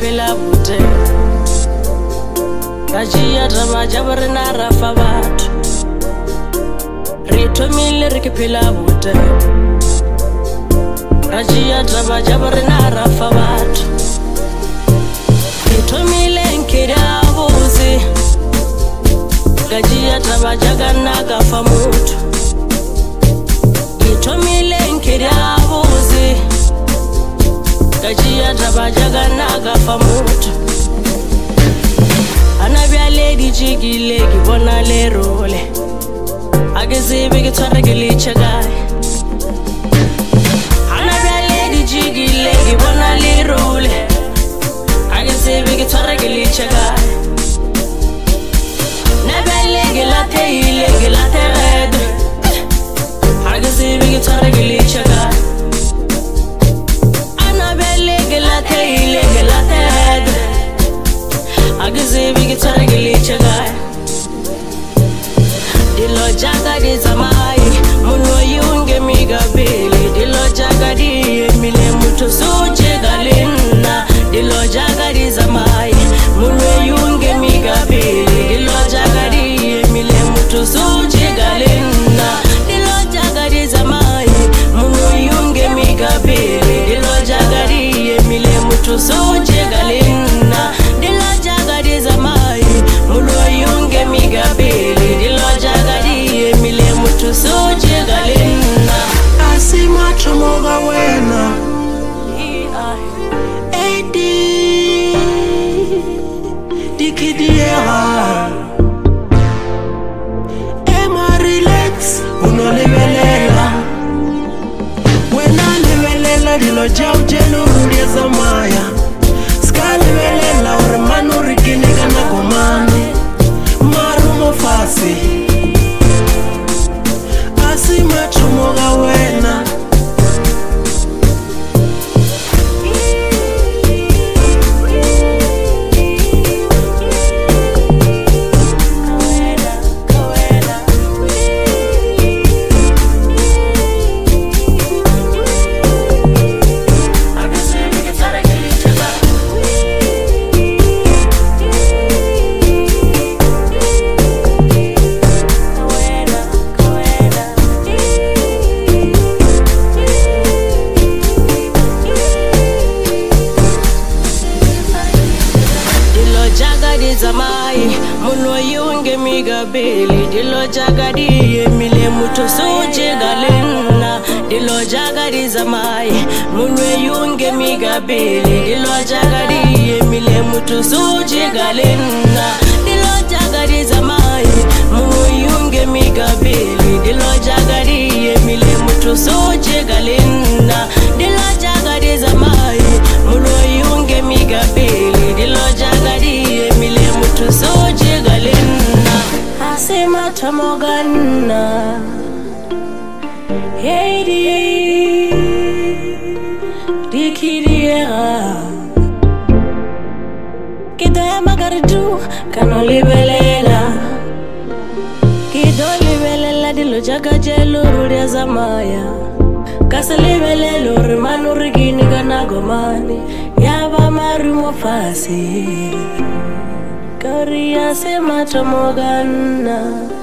phela bute Rajia drama jabarina rafa batho Re thomile re ke phela bute Rajia drama jabarina rafa batho Re thomile nkira buzi Rajia drama jagana gafa mutho Re thomile nkira buzi Rajia drama jagana gafa mutho Anabia lady jiggy legi bona le role Agezebe ke tshwara ke le chagai Anabia lady jiggy legi bona le role Agezebe ke tshwara ke le chagai Nabia legi la red Agezebe ke tshwara ke le chagai Anabia legi la red Agezebe ke tshwara ke le chagai Dilo jaga di zamai Muno yunge migabili Dilo jaga di emile mutu suje galina Dilo jaga di zamai Muno yunge migabili Dilo jaga di emile mutu suje galina Dilo jaga di zamai Muno yunge migabili Dilo jaga di emile mutu suje galina Dilo jaga di zamai Muno yunge migabili Dilo jaga di emile mutu suje galina Asima chomoga wena Edi Dikidiera Ema relax Unolevelela Wena levelela Dilo jau jenu rudia zamaya Ska levelela Oremanu rikini kana gomani Marumo fasi Asima chomoga wena Zamai muno yunge migabili Dilo jaga di emile mutu suje galina Dilo jaga di zamai muno yunge migabili Dilo jaga di emile mutu suje galina Dilo jaga di zamai muno yunge migabili Dilo jaga di emile mutu suje galina Dilo jaga di zamai muno yunge migabili Dilo jaga di emile mutu suje galina Asima tamogana Heidi Dikidiera Kido ya magardu Kano libelela Kido libelela Dilo jaga jelo rudia zamaya Kasa libelelo Rimanu rigini gana gomani Yaba marumo fasi Korea se matamogana